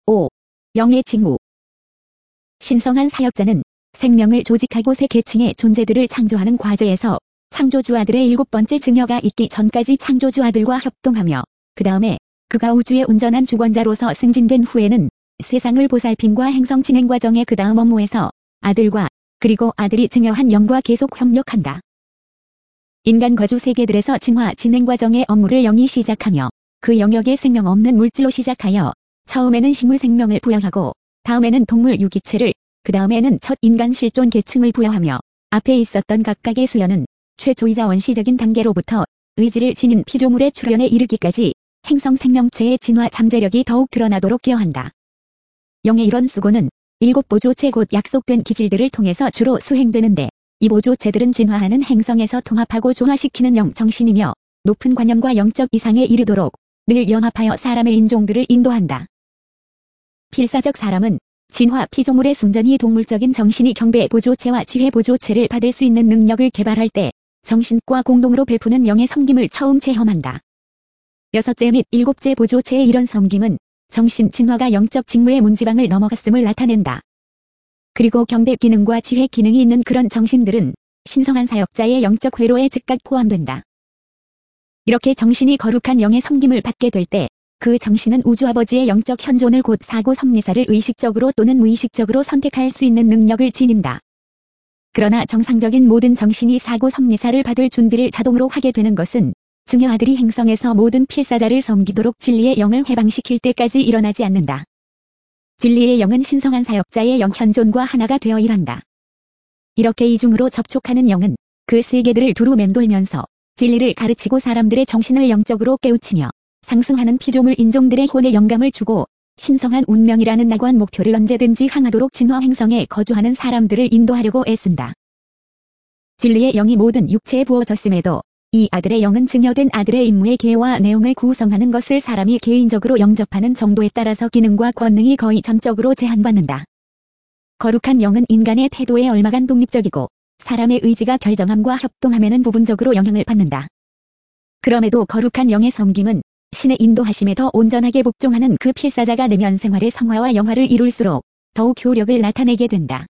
5. 영의 징후. 신성한 사역자는 생명을 조직하고 세 계층의 존재들을 창조하는 과제에서 창조주 아들의 7번째 증여가 있기 전까지 창조주 아들과 협동하며 그 다음에 그가 우주의 온전한 주권자로서 승진된 후에는 세상을 보살핌과 행성 진행 과정의 그 다음 업무에서 아들과 그리고 아들이 증여한 영과 계속 협력한다. 인간 거주 세계들에서 진화 진행 과정의 업무를 영이 시작하며 그 영역의 생명 없는 물질로 시작하여 처음에는 식물 생명을 부여하고 다음에는 동물 유기체를 그 다음에는 첫 인간 실존 계층을 부여하며 앞에 있었던 각각의 수연은 최초이자 원시적인 단계로부터 의지를 지닌 피조물의 출현에 이르기까지 행성 생명체의 진화 잠재력이 더욱 드러나도록 기여한다. 영의 이런 수고는 7보조체 곧 약속된 기질들을 통해서 주로 수행되는데 이 보조체들은 진화하는 행성에서 통합하고 조화시키는 영 정신이며 높은 관념과 영적 이상에 이르도록 늘 연합하여 사람의 인종들을 인도한다. 필사적 사람은 진화 피조물의 순전히 동물적인 정신이 경배 보조체와 지혜 보조체를 받을 수 있는 능력을 개발할 때 정신과 공동으로 베푸는 영의 섬김을 처음 체험한다. 6째 및 7째 보조체의 이런 섬김은 정신 진화가 영적 직무의 문지방을 넘어갔음을 나타낸다. 그리고 경배 기능과 지혜 기능이 있는 그런 정신들은 신성한 사역자의 영적 회로에 즉각 포함된다. 이렇게 정신이 거룩한 영의 섬김을 받게 될 때 그 정신은 우주아버지의 영적 현존을 곧 사고 섭리사를 의식적으로 또는 무의식적으로 선택할 수 있는 능력을 지닌다. 그러나 정상적인 모든 정신이 사고 섭리사를 받을 준비를 자동으로 하게 되는 것은 증여 아들이 행성에서 모든 필사자를 섬기도록 진리의 영을 해방시킬 때까지 일어나지 않는다. 진리의 영은 신성한 사역자의 영 현존과 하나가 되어 일한다. 이렇게 이중으로 접촉하는 영은 그 세계들을 두루 맴돌면서 진리를 가르치고 사람들의 정신을 영적으로 깨우치며 상승하는 피조물 인종들의 혼에 영감을 주고 신성한 운명이라는 낙원 목표를 언제든지 향하도록 진화 행성에 거주하는 사람들을 인도하려고 애쓴다. 진리의 영이 모든 육체에 부어졌음에도 이 아들의 영은 증여된 아들의 임무의 계와 내용을 구성하는 것을 사람이 개인적으로 영접하는 정도에 따라서 기능과 권능이 거의 전적으로 제한받는다. 거룩한 영은 인간의 태도에 얼마간 독립적이고 사람의 의지가 결정함과 협동함에는 부분적으로 영향을 받는다. 그럼에도 거룩한 영의 섬김은 신의 인도하심에 더 온전하게 복종하는 그 필사자가 내면 생활의 성화와 영화를 이룰수록 더욱 효력을 나타내게 된다.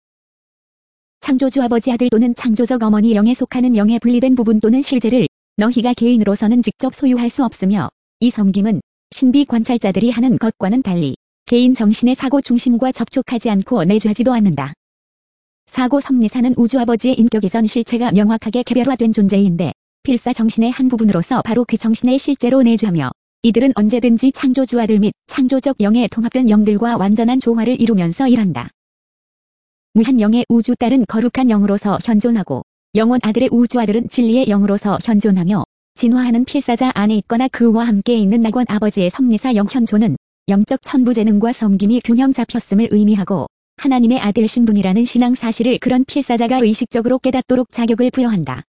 창조주 아버지 아들 또는 창조적 어머니 영에 속하는 영의 분리된 부분 또는 실제를 너희가 개인으로서는 직접 소유할 수 없으며 이 섬김은 신비 관찰자들이 하는 것과는 달리 개인 정신의 사고 중심과 접촉하지 않고 내주하지도 않는다. 사고 섭리사는 우주아버지의 인격이 전 실체가 명확하게 개별화된 존재인데 필사 정신의 한 부분으로서 바로 그 정신에 실제로 내주하며 이들은 언제든지 창조주 아들 및 창조적 영에 통합된 영들과 완전한 조화를 이루면서 일한다. 무한 영의 우주 딸은 거룩한 영으로서 현존하고 영원 아들의 우주 아들은 진리의 영으로서 현존하며 진화하는 필사자 안에 있거나 그와 함께 있는 낙원 아버지의 섭리사 영 현존은 영적 천부재능과 섬김이 균형 잡혔음을 의미하고 하나님의 아들 신분이라는 신앙 사실을 그런 필사자가 의식적으로 깨닫도록 자격을 부여한다.